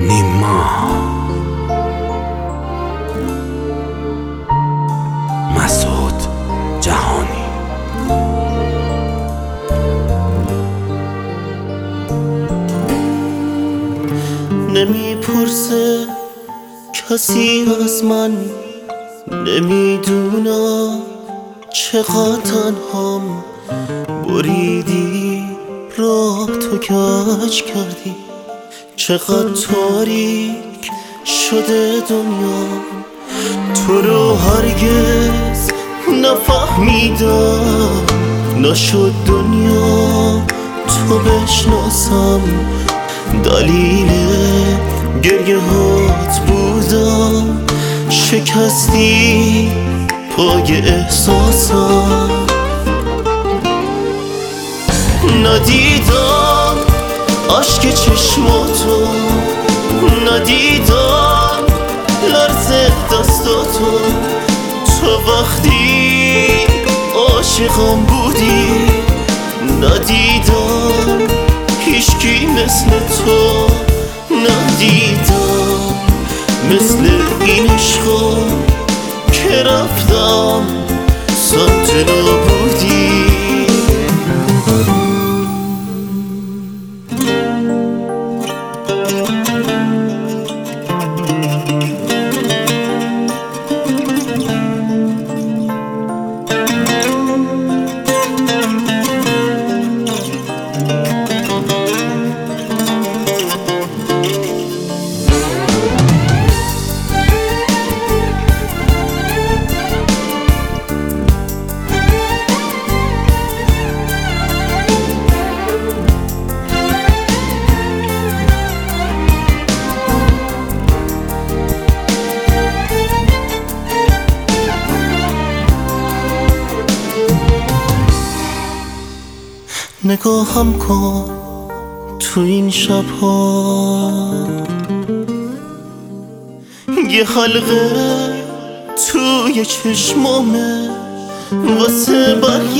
نیما مسعود جهانی. نمیپرسه کسی از من، نمیدونم چقدر تنهام. بریدی راه تو کج کردی، چقدر تاریک شده دنیا. تو رو هرگز نفهمیدم، نشد دنیا تو بشناسم. دلیل گریه هات بودم، شکستی پای احساسم. ندیدم عشق چشماتو، ندیدم لرز دستاتو. تو وقتی عاشقم بودی، ندیدم هیچکی مثل تو. ندیدم مثل این عشقا که رفتم سمت نابودی. نگاهم کن تو این شبها، یه حلقه توی چشمامه. واسه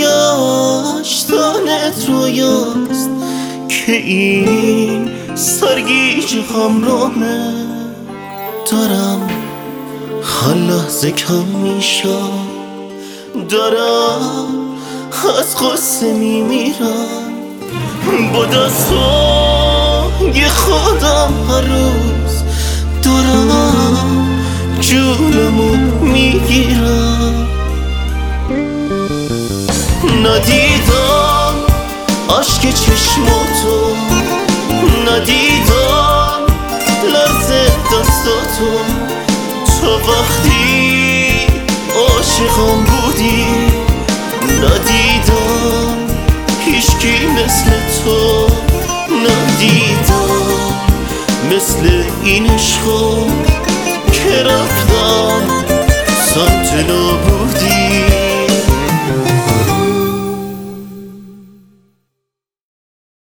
برگشتنت رویاست که این سرگیج همرامه. دارم هر لحظه کم میشم، دارم از قصه میمیرم. با دستای خودم هر روز دارم جونمو میگیرم. ندیدم عشق چشماتو، ندیدم لرز دستاتو. تو وقتی عاشقم بودی، ندیدم هیچکی مثل تو. ندیدم مثل این عشقا که رفتم سمت نابودی.